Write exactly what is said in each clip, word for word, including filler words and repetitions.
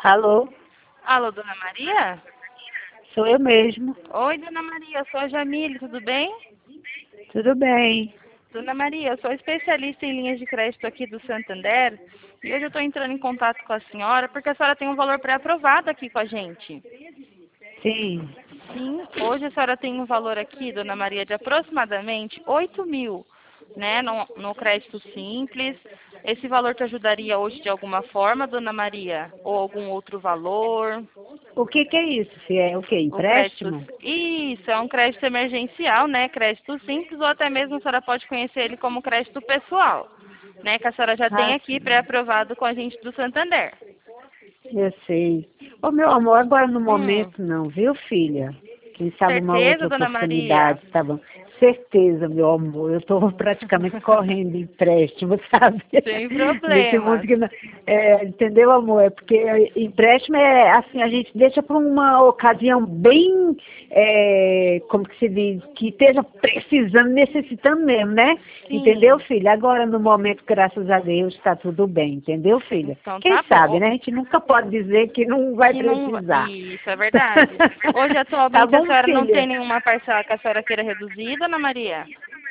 Alô, Alô, Dona Maria? sou eu mesmo. Oi, Dona Maria, eu sou a Jamile, tudo bem? Tudo bem? Dona Maria, eu sou especialista em linhas de crédito aqui do Santander e hoje eu estou entrando em contato com a senhora porque a senhora tem um valor pré-aprovado aqui com a gente. Sim. Sim, hoje a senhora tem um valor aqui, Dona Maria, de aproximadamente oito mil, né, no, no crédito simples. Esse valor te ajudaria hoje de alguma forma, Dona Maria? Ou algum outro valor? O que que é isso? Se é o quê? O crédito, Empréstimo? isso, é um crédito emergencial, né? Crédito simples, ou até mesmo a senhora pode conhecer ele como crédito pessoal, né? Que a senhora já tem Ah, aqui sim. pré-aprovado com a gente do Santander. Eu sei. Ô, meu amor, agora no Hum, momento não, viu, filha? Quem sabe uma certeza, outra Dona Maria? oportunidade, tá bom? Certeza, meu amor. Eu estou praticamente correndo de empréstimo, sabe? Sem Nesse mundo problemas. que não... É, entendeu, amor? É porque empréstimo é assim, a gente deixa para uma ocasião bem, é, como que se diz, que esteja precisando, necessitando mesmo, né? Entendeu, Sim. filha? Agora, no momento, graças a Deus, está tudo bem, entendeu, filha? Então Quem tá sabe, bom. né? A gente nunca pode dizer que não vai Que não. precisar. Isso é verdade. Hoje, Tá atualmente, a bom, senhora não tem filha? nenhuma parcela que a senhora queira reduzir, Dona Maria?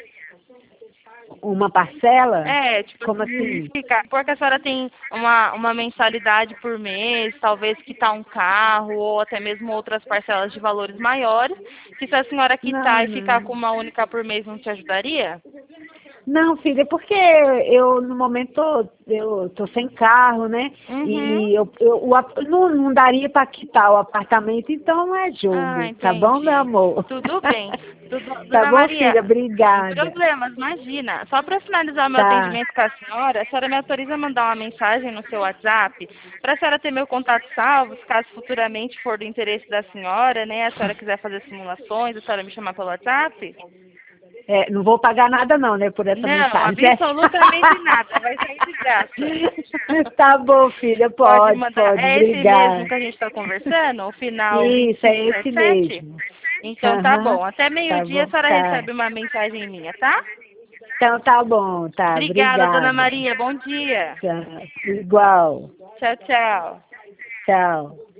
Uma parcela? É, tipo Como assim, assim? fica, porque a senhora tem uma, uma mensalidade por mês, talvez quitar um carro, ou até mesmo outras parcelas de valores maiores, que se a senhora quitar Não, e ficar não. com uma única por mês não te ajudaria? Não, filha, porque eu no momento tô, eu tô sem carro, né? Uhum. E eu, eu o ap- não, não daria para quitar o apartamento, então não é Ah, jogo, tá bom, meu entendi. amor? Tudo bem. Tudo, Tá Dona bom, Maria, filha? sem Obrigada. problemas, imagina. Só para finalizar o meu Tá. atendimento com a senhora, a senhora me autoriza a mandar uma mensagem no seu WhatsApp para a senhora ter meu contato salvo, caso futuramente for do interesse da senhora, né? A senhora quiser fazer simulações, a senhora me chamar pelo WhatsApp? É, não vou pagar nada não, né, por essa Não, mensagem, né? absolutamente nada. Vai sair de graça. Tá bom, filha, Pode pode, mandar. pode, É esse mesmo obrigada. que a gente está conversando? O final vinte e Isso, cinco é sete esse sete? mesmo. Então tá Aham, bom. Até tá meio-dia a bom, senhora tá. recebe uma mensagem minha, tá? Então tá bom, tá, Obrigada, Dona obrigada. Maria. Bom dia. Tá. Igual. Tchau, tchau. Tchau.